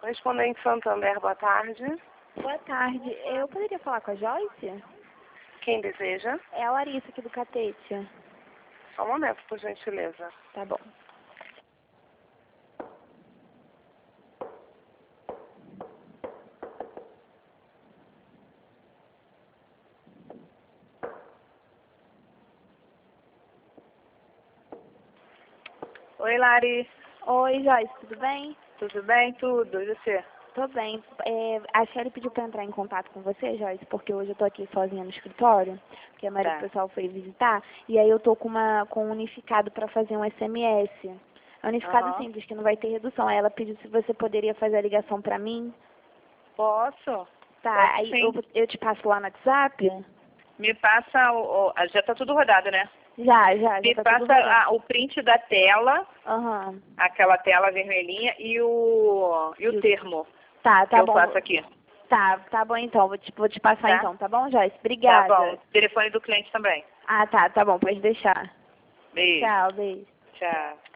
Correspondente Santander, boa tarde. Boa tarde. Eu poderia falar com a Joyce? Quem deseja? É a Larissa aqui do Catete. Só um momento, por gentileza. Tá bom. Oi, Lari. Oi, Joyce, tudo bem? Tudo bem? Tudo. E você? Tô bem. A Shelly pediu pra entrar em contato com você, Joyce, porque hoje eu tô aqui sozinha no escritório, porque a maioria do pessoal foi visitar, e aí eu tô com um unificado pra fazer um SMS. É um unificado simples, que não vai ter redução. Aí ela pediu se você poderia fazer a ligação pra mim. Posso? Tá, Posso, aí sim. eu te passo lá no WhatsApp? Me passa já tá tudo rodado, né? Já Me tá tudo passa rodando. o print da tela, Aham. aquela tela vermelhinha e o termo Tá que eu bom. faço aqui. Tá bom então, vou te passar Tá? então, tá bom, Joyce? Tá Obrigada. bom. Telefone do cliente também. Ah, tá bom, pode deixar. Beijo. Tchau, beijo. Tchau.